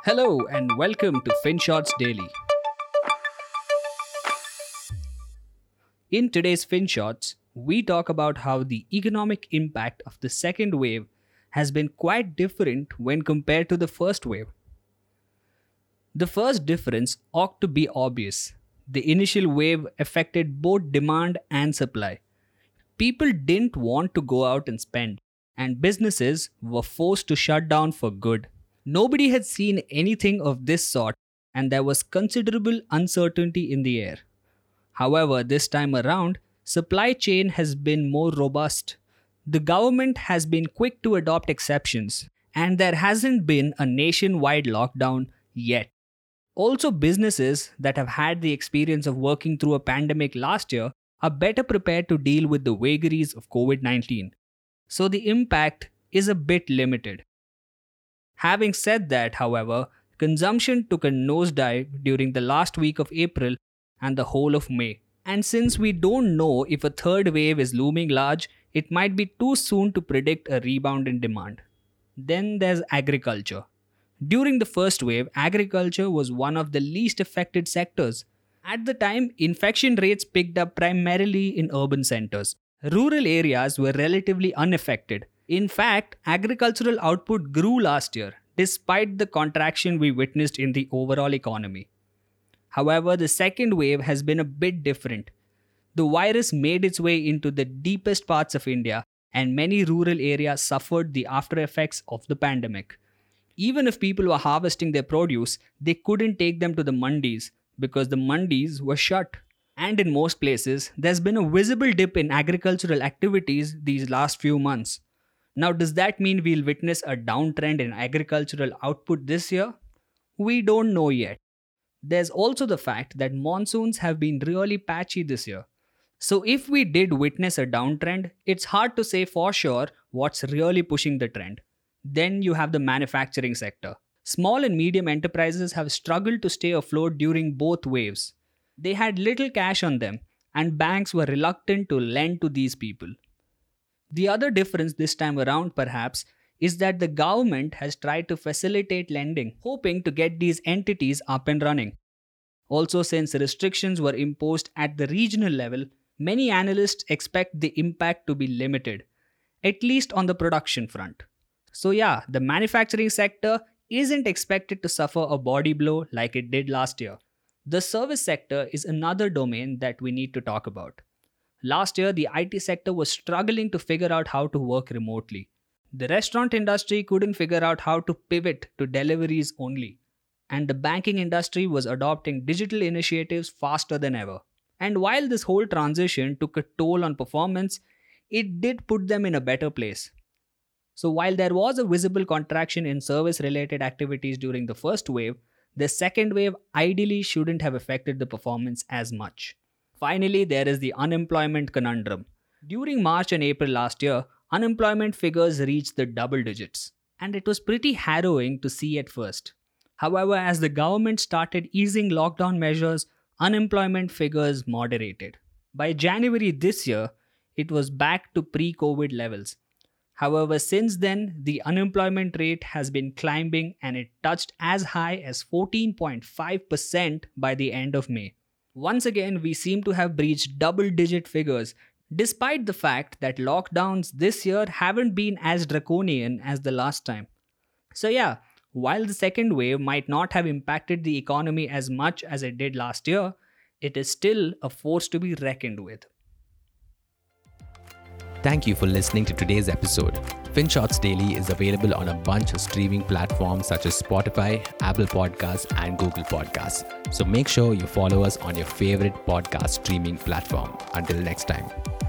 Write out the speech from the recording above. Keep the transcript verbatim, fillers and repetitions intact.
Hello and welcome to FinShots Daily. In today's FinShots, we talk about how the economic impact of the second wave has been quite different when compared to the first wave. The first difference ought to be obvious. The initial wave affected both demand and supply. People didn't want to go out and spend, and businesses were forced to shut down for good. Nobody had seen anything of this sort, and there was considerable uncertainty in the air. However, this time around, supply chain has been more robust. The government has been quick to adopt exceptions, and there hasn't been a nationwide lockdown yet. Also, businesses that have had the experience of working through a pandemic last year are better prepared to deal with the vagaries of covid nineteen. So the impact is a bit limited. Having said that, however, consumption took a nosedive during the last week of April and the whole of May. And since we don't know if a third wave is looming large, it might be too soon to predict a rebound in demand. Then there's agriculture. During the first wave, agriculture was one of the least affected sectors. At the time, infection rates picked up primarily in urban centers. Rural areas were relatively unaffected. In fact, agricultural output grew last year, despite the contraction we witnessed in the overall economy. However, the second wave has been a bit different. The virus made its way into the deepest parts of India, and many rural areas suffered the after effects of the pandemic. Even if people were harvesting their produce, they couldn't take them to the mandis because the mandis were shut. And in most places, there's been a visible dip in agricultural activities these last few months. Now, does that mean we'll witness a downtrend in agricultural output this year? We don't know yet. There's also the fact that monsoons have been really patchy this year. So if we did witness a downtrend, it's hard to say for sure what's really pushing the trend. Then you have the manufacturing sector. Small and medium enterprises have struggled to stay afloat during both waves. They had little cash on them, and banks were reluctant to lend to these people. The other difference this time around, perhaps, is that the government has tried to facilitate lending, hoping to get these entities up and running. Also, since restrictions were imposed at the regional level, many analysts expect the impact to be limited, at least on the production front. So yeah, the manufacturing sector isn't expected to suffer a body blow like it did last year. The service sector is another domain that we need to talk about. Last year, the I T sector was struggling to figure out how to work remotely. The restaurant industry couldn't figure out how to pivot to deliveries only. And the banking industry was adopting digital initiatives faster than ever. And while this whole transition took a toll on performance, it did put them in a better place. So while there was a visible contraction in service-related activities during the first wave, the second wave ideally shouldn't have affected the performance as much. Finally, there is the unemployment conundrum. During March and April last year, unemployment figures reached the double digits, and it was pretty harrowing to see at first. However, as the government started easing lockdown measures, unemployment figures moderated. By January this year, it was back to pre-COVID levels. However, since then, the unemployment rate has been climbing and it touched as high as fourteen point five percent by the end of May. Once again, we seem to have breached double-digit figures, despite the fact that lockdowns this year haven't been as draconian as the last time. So yeah, while the second wave might not have impacted the economy as much as it did last year, it is still a force to be reckoned with. Thank you for listening to today's episode. FinShots Daily is available on a bunch of streaming platforms such as Spotify, Apple Podcasts, and Google Podcasts. So make sure you follow us on your favorite podcast streaming platform. Until next time.